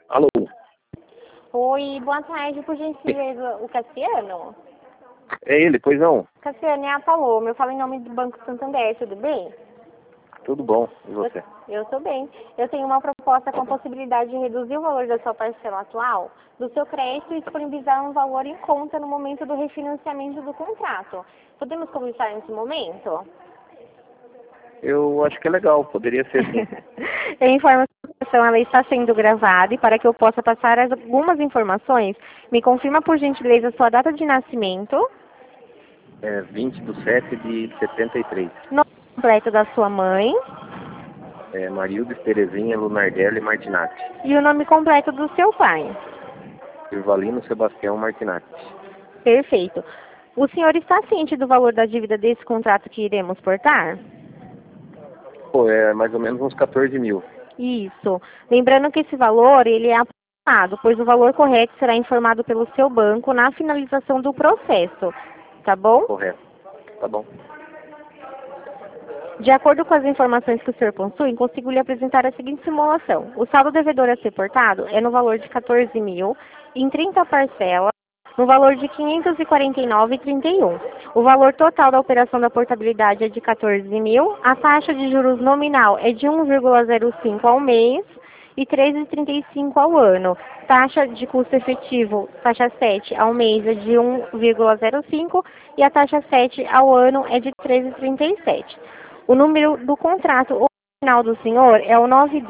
Alô? Oi, boa tarde, por gentileza, o Cassiano? É ele, pois não? Cassiano, é a Paloma, eu falo em nome do Banco Santander, tudo bem? Tudo bom, e você? Eu tô bem. Eu tenho uma proposta com a possibilidade de reduzir o valor da sua parcela atual do seu crédito e disponibilizar um valor em conta no momento do refinanciamento do contrato. Podemos conversar nesse momento? Eu acho que é legal, poderia ser sim. Em informação, ela está sendo gravada e para que eu possa passar algumas informações, me confirma por gentileza sua data de nascimento, É 20/7/73. nome completo da sua mãe É Marildes Terezinha Lunardelli Martinatti. e o nome completo do seu pai. Irvalino Sebastião Martinatti. Perfeito. O senhor está ciente do valor da dívida desse contrato que iremos portar? Pô, é mais ou menos uns 14 mil. Isso. Lembrando que esse valor, ele é aproximado, pois o valor correto será informado pelo seu banco na finalização do processo. Tá bom? Correto. Tá bom. De acordo com as informações que o senhor possui, consigo lhe apresentar a seguinte simulação. O saldo devedor a ser portado é no valor de 14 mil, em 30 parcelas, no valor de 549,31. O valor total da operação da portabilidade é de 14 mil, a taxa de juros nominal é de 1,05 ao mês e 3,35 ao ano. Taxa de custo efetivo, taxa 7 ao mês é de 1,05 e a taxa 7 ao ano é de 13,37. O número do contrato original do senhor é o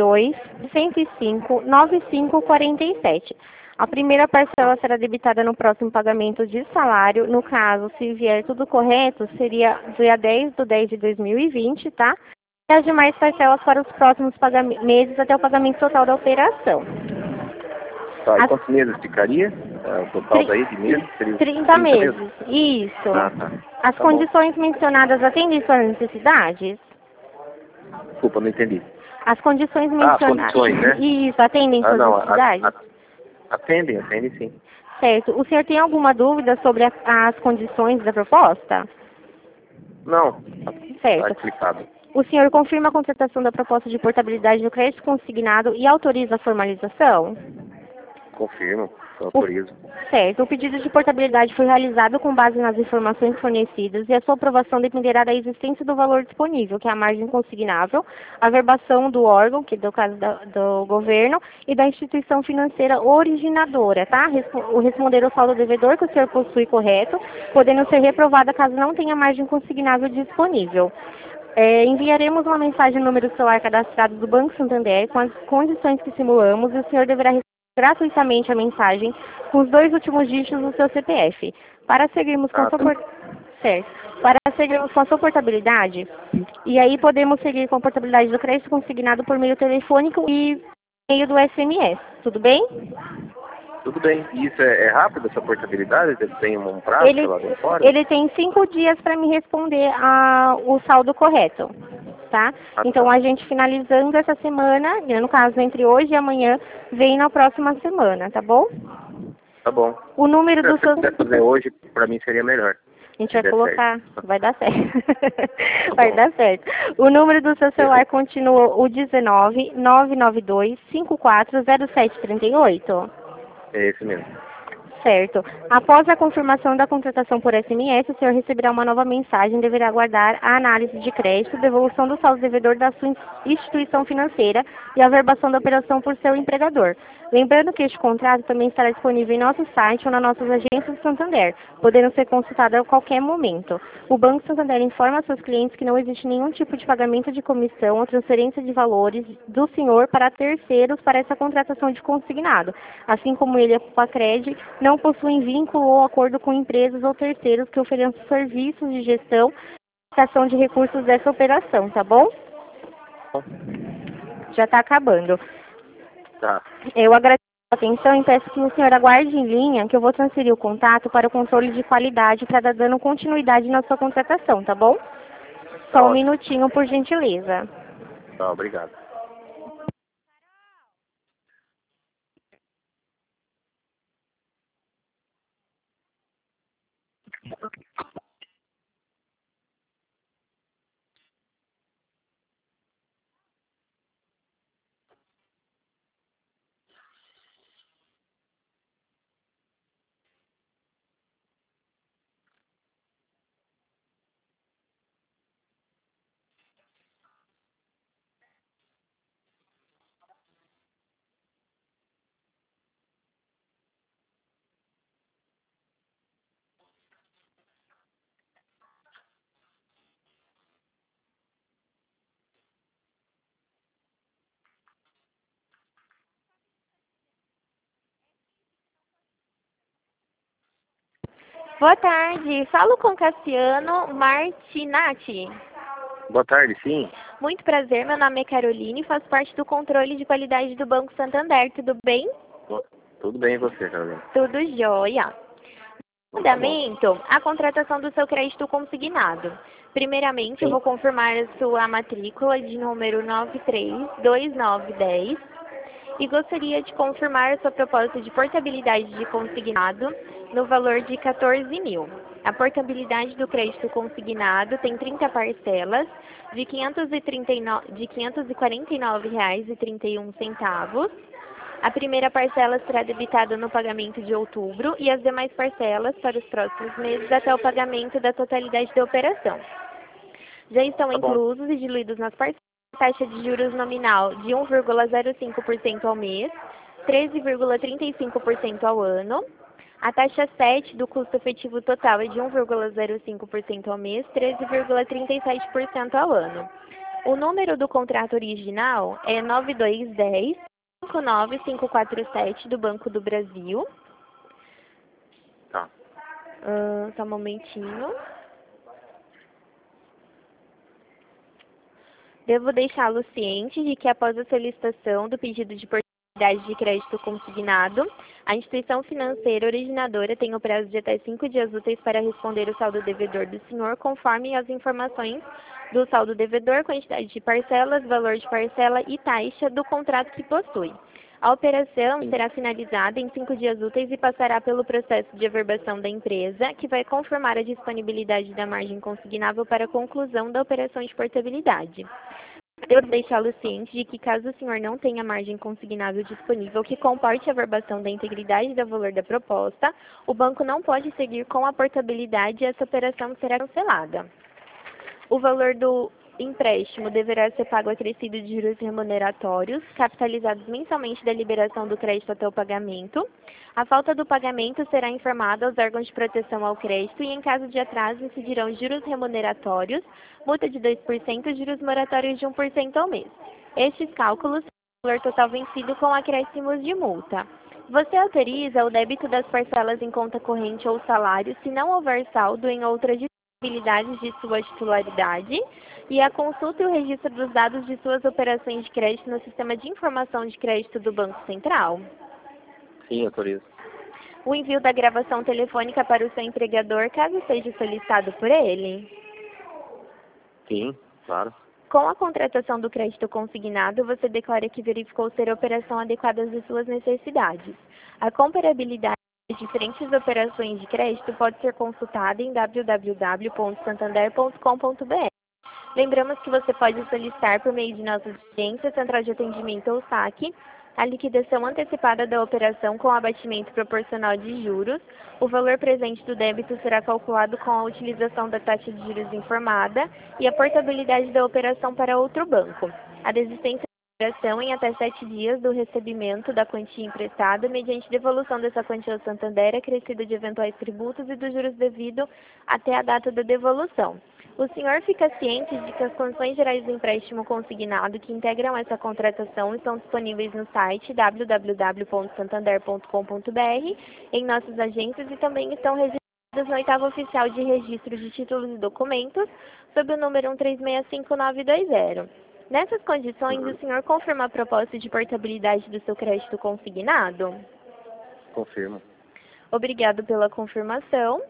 92-105-9547. A primeira parcela será debitada no próximo pagamento de salário. No caso, se vier tudo correto, seria dia 10/10/2020, tá? E as demais parcelas para os próximos meses até o pagamento total da operação. Tá, e quantos meses ficaria? O total daí de meses seria 30 meses. Isso. Ah, tá. As Tá condições mencionadas atendem suas necessidades? bom. Desculpa, não entendi. As condições As mencionadas. condições, né? Isso, atendem suas Não, necessidades? atendem sim. Certo. O senhor tem alguma dúvida sobre as condições da proposta? Não, tá Certo. explicado. O senhor confirma a contratação da proposta de portabilidade do crédito consignado e autoriza a formalização? Confirmo, O- autorizo. Certo. O pedido de portabilidade foi realizado com base nas informações fornecidas e a sua aprovação dependerá da existência do valor disponível, que é a margem consignável, a verbação do órgão, que é do caso do governo, e da instituição financeira originadora, tá? O responder ao saldo devedor que o senhor possui correto, podendo ser reprovada caso não tenha margem consignável disponível. Enviaremos uma mensagem no número do celular cadastrado do Banco Santander com as condições que simulamos e o senhor deverá receber gratuitamente a mensagem com os 2 últimos dígitos do seu CPF. Para seguirmos com a sua certo. Para seguirmos com a sua portabilidade, e aí podemos seguir com a portabilidade do crédito consignado por meio telefônico e meio do SMS. Tudo bem? Tudo bem. E isso é rápido, essa portabilidade? Ele tem um prazo Ele, lá de fora? ele tem 5 dias para me responder o saldo correto, tá? Então, a gente finalizando essa semana, no caso, entre hoje e amanhã, vem na próxima semana, tá bom? Tá bom. O número do Se seu... puder fazer hoje, pra mim seria melhor. A gente vai colocar, vai dar certo. Tá Vai bom. dar certo. O número do seu celular continua o 19-992-540738? É esse mesmo. Certo. Após a confirmação da contratação por SMS, o senhor receberá uma nova mensagem e deverá aguardar a análise de crédito, devolução do saldo devedor da sua instituição financeira e a averbação da operação por seu empregador. Lembrando que este contrato também estará disponível em nosso site ou nas nossas agências do Santander, podendo ser consultado a qualquer momento. O Banco Santander informa a seus clientes que não existe nenhum tipo de pagamento de comissão ou transferência de valores do senhor para terceiros para essa contratação de consignado, assim como ele e a Pacred não possuem vínculo ou acordo com empresas ou terceiros que ofereçam serviços de gestão e captação de recursos dessa operação, tá bom? Já está acabando. Tá. Eu agradeço a atenção e peço que o senhor aguarde em linha, que eu vou transferir o contato para o controle de qualidade para dar dando continuidade na sua contratação, tá bom? Só um minutinho, por gentileza. Tá, obrigado. Boa tarde. Falo com Cassiano Martinati. Boa tarde, sim. Muito prazer, meu nome é Caroline e faço parte do controle de qualidade do Banco Santander. Tudo bem? Tudo bem e você, Carolina? Tudo jóia. Fundamento, a contratação do seu crédito consignado. Primeiramente, eu vou confirmar a sua matrícula de número 932910 e gostaria de confirmar a sua proposta de portabilidade de consignado no valor de 14 mil. A portabilidade do crédito consignado tem 30 parcelas de R$ 549,31. A primeira parcela será debitada no pagamento de outubro e as demais parcelas para os próximos meses até o pagamento da totalidade da operação. Já estão inclusos e diluídos nas parcelas taxa de juros nominal de 1,05% ao mês, 13,35% ao ano. A taxa 7 do custo efetivo total é de 1,05% ao mês, 13,37% ao ano. O número do contrato original é 9210-59547 do Banco do Brasil. Tá. Só um momentinho. Devo deixá-lo ciente de que após a solicitação do pedido de portabilidade de crédito consignado, a instituição financeira originadora tem o prazo de até 5 dias úteis para responder o saldo devedor do senhor, conforme as informações do saldo devedor, quantidade de parcelas, valor de parcela e taxa do contrato que possui. A operação será finalizada em 5 dias úteis e passará pelo processo de averbação da empresa, que vai confirmar a disponibilidade da margem consignável para a conclusão da operação de portabilidade. Devo deixá-lo ciente de que, caso o senhor não tenha margem consignável disponível que comporte a averbação da integridade do valor da proposta, o banco não pode seguir com a portabilidade e essa operação será cancelada. O valor do empréstimo deverá ser pago acrescido de juros remuneratórios, capitalizados mensalmente da liberação do crédito até o pagamento. A falta do pagamento será informada aos órgãos de proteção ao crédito e, em caso de atraso, incidirão juros remuneratórios, multa de 2% e juros moratórios de 1% ao mês. Estes cálculos são o valor total vencido com acréscimos de multa. Você autoriza o débito das parcelas em conta corrente ou salário se não houver saldo em outras disponibilidades de sua titularidade e a consulta e o registro dos dados de suas operações de crédito no Sistema de Informação de Crédito do Banco Central? Sim, autorizo. O envio da gravação telefônica para o seu empregador, caso seja solicitado por ele? Sim, claro. Com a contratação do crédito consignado, você declara que verificou ser a operação adequada às suas necessidades. A comparabilidade das diferentes operações de crédito pode ser consultada em www.santander.com.br. Lembramos que você pode solicitar por meio de nossas agências, central de atendimento ou saque, a liquidação antecipada da operação com abatimento proporcional de juros. O valor presente do débito será calculado com a utilização da taxa de juros informada e a portabilidade da operação para outro banco. A desistência da operação em até 7 dias do recebimento da quantia emprestada, mediante devolução dessa quantia ao Santander, acrescida de eventuais tributos e dos juros devido até a data da devolução. O senhor fica ciente de que as condições gerais do empréstimo consignado que integram essa contratação estão disponíveis no site www.santander.com.br, em nossas agências e também estão registradas no 8º Oficial de Registro de Títulos e Documentos, sob o número 1365-920. Nessas condições, o senhor confirma a proposta de portabilidade do seu crédito consignado? Confirmo. Obrigado pela confirmação.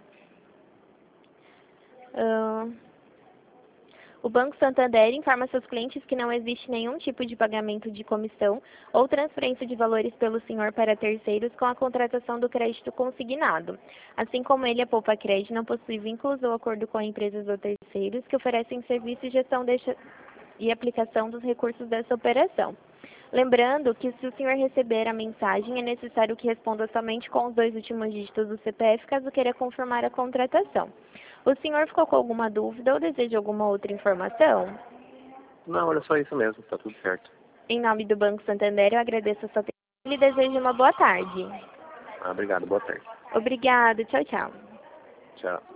O Banco Santander informa seus clientes que não existe nenhum tipo de pagamento de comissão ou transferência de valores pelo senhor para terceiros com a contratação do crédito consignado. Assim como ele, a Poupa Crédito não possui vínculos ou acordo com empresas ou terceiros que oferecem serviço de gestão e aplicação dos recursos dessa operação. Lembrando que, se o senhor receber a mensagem, é necessário que responda somente com os 2 últimos dígitos do CPF, caso queira confirmar a contratação. O senhor ficou com alguma dúvida ou deseja alguma outra informação? Não, olha só isso mesmo, está tudo certo. Em nome do Banco Santander, eu agradeço a sua atenção e lhe desejo uma boa tarde. Obrigado, boa tarde. Obrigada, tchau, tchau. Tchau.